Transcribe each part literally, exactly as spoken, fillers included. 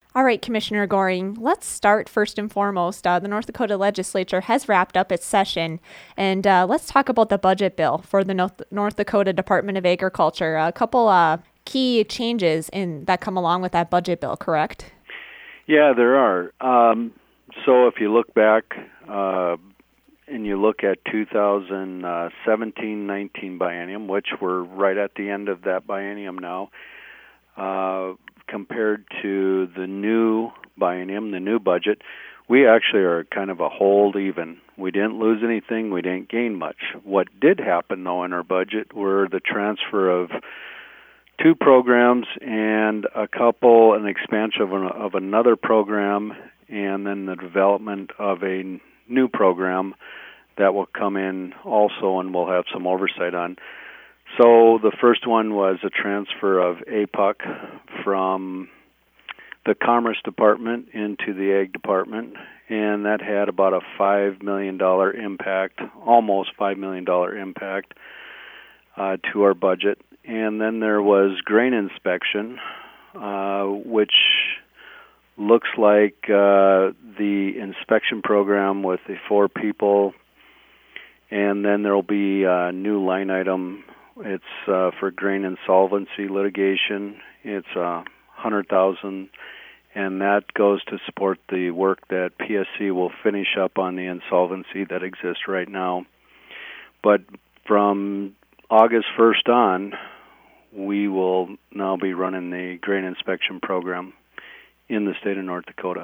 All right, Commissioner Goring, let's start first and foremost. Uh, the North Dakota legislature has wrapped up its session, and uh, let's talk about the budget bill for the North, North Dakota Department of Agriculture. A couple uh, key changes in that come along with that budget bill, correct? Yeah, there are. Um, so if you look back uh, and you look at two thousand seventeen nineteen biennium, which we're right at the end of that biennium now, uh, compared to the new biennium, the new budget, we actually are kind of a hold even. We didn't lose anything. We didn't gain much. What did happen, though, in our budget were the transfer of two programs and a couple, an expansion of, an, of another program, and then the development of a new program that will come in also and we'll have some oversight on. So the first one was a transfer of A P U C from the Commerce Department into the Ag Department, and that had about a five million dollars impact, almost five million dollars impact uh, to our budget. And then there was grain inspection, uh, which looks like uh, the inspection program with the four people, and then there will be a new line item. It's uh, for grain insolvency litigation. It's a uh, hundred thousand, and that goes to support the work that P S C will finish up on the insolvency that exists right now. But from August first on, we will now be running the grain inspection program in the state of North Dakota.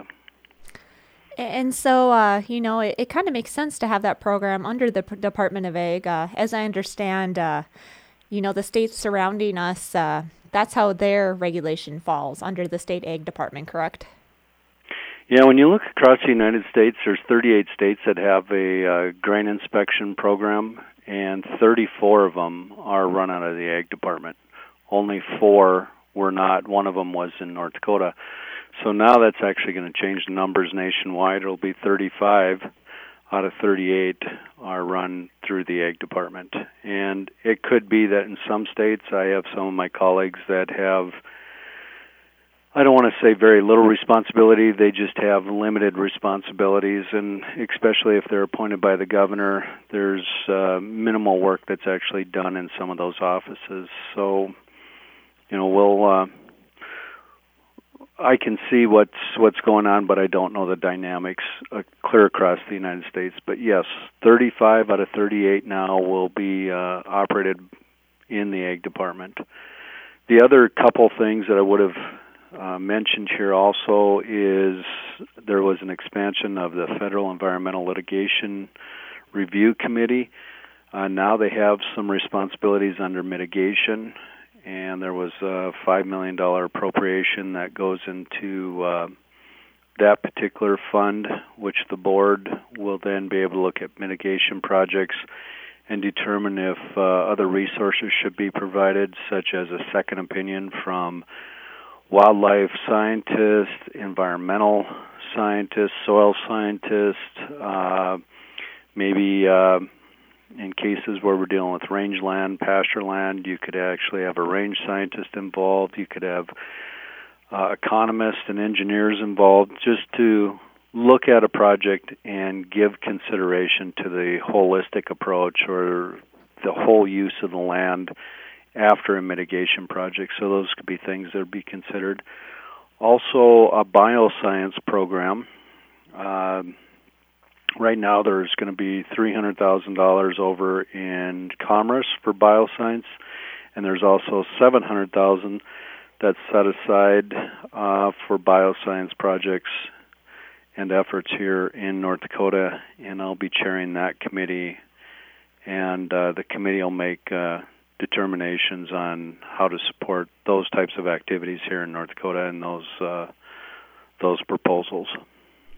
And so, uh, you know, it, it kind of makes sense to have that program under the P- Department of Ag. Uh, as I understand, uh, you know, the states surrounding us, uh, that's how their regulation falls, under the state ag department, correct? Yeah, when you look across the United States, there's thirty-eight states that have a uh, grain inspection program, and thirty-four of them are run out of the ag department. Only four were not. One of them was in North Dakota. So now that's actually going to change the numbers nationwide. It'll be thirty-five out of thirty-eight are run through the ag department. And it could be that in some states, I have some of my colleagues that have, I don't want to say very little responsibility, they just have limited responsibilities, and especially if they're appointed by the governor, there's uh, minimal work that's actually done in some of those offices. So, you know, we'll, uh, I can see what's what's going on, but I don't know the dynamics uh, clear across the United States. But yes, thirty-five out of thirty-eight now will be uh, operated in the ag department. The other couple things that I would have uh, mentioned here also is there was an expansion of the Federal Environmental Litigation Review Committee. Uh, now they have some responsibilities under mitigation, and there was a five million dollars appropriation that goes into uh, that particular fund, which the board will then be able to look at mitigation projects and determine if uh, other resources should be provided, such as a second opinion from wildlife scientists, environmental scientists, soil scientists, uh, maybe uh, in cases where we're dealing with rangeland, pasture land, you could actually have a range scientist involved. You could have uh, economists and engineers involved, just to look at a project and give consideration to the holistic approach or the whole use of the land after a mitigation project. So those could be things that would be considered. Also, a bioscience program. Uh, right now there's going to be three hundred thousand dollars over in Commerce for bioscience, and there's also seven hundred thousand dollars that's set aside uh, for bioscience projects and efforts here in North Dakota, and I'll be chairing that committee, and uh, the committee will make uh, determinations on how to support those types of activities here in North Dakota and those uh, those proposals.